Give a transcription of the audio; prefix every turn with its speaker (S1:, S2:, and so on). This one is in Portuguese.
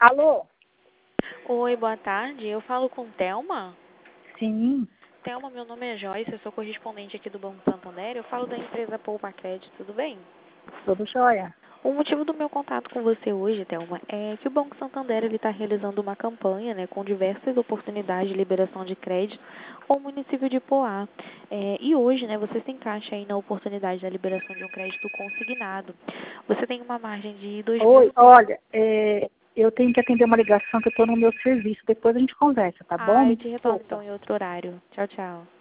S1: Alô?
S2: Oi, boa tarde. Eu falo com Thelma.
S1: Sim,
S2: Thelma, meu nome é Joyce, eu sou correspondente aqui do Banco Santander. Eu falo da empresa Poupa Crédito, tudo bem?
S1: tudo jóia.
S2: O motivo do meu contato com você hoje, Thelma, é que o Banco Santander está realizando uma campanha, né, com diversas oportunidades de liberação de crédito ao município de Poá. E hoje, né, você se encaixa aí na oportunidade da liberação de um crédito consignado. Você tem uma margem de 2
S1: Oi,
S2: mil...
S1: olha, eu tenho que atender uma ligação que eu estou no meu serviço. Depois a gente conversa, tá bom?
S2: Ah,
S1: Me
S2: eu te retorno
S1: desculpa.
S2: então em outro horário. Tchau, tchau.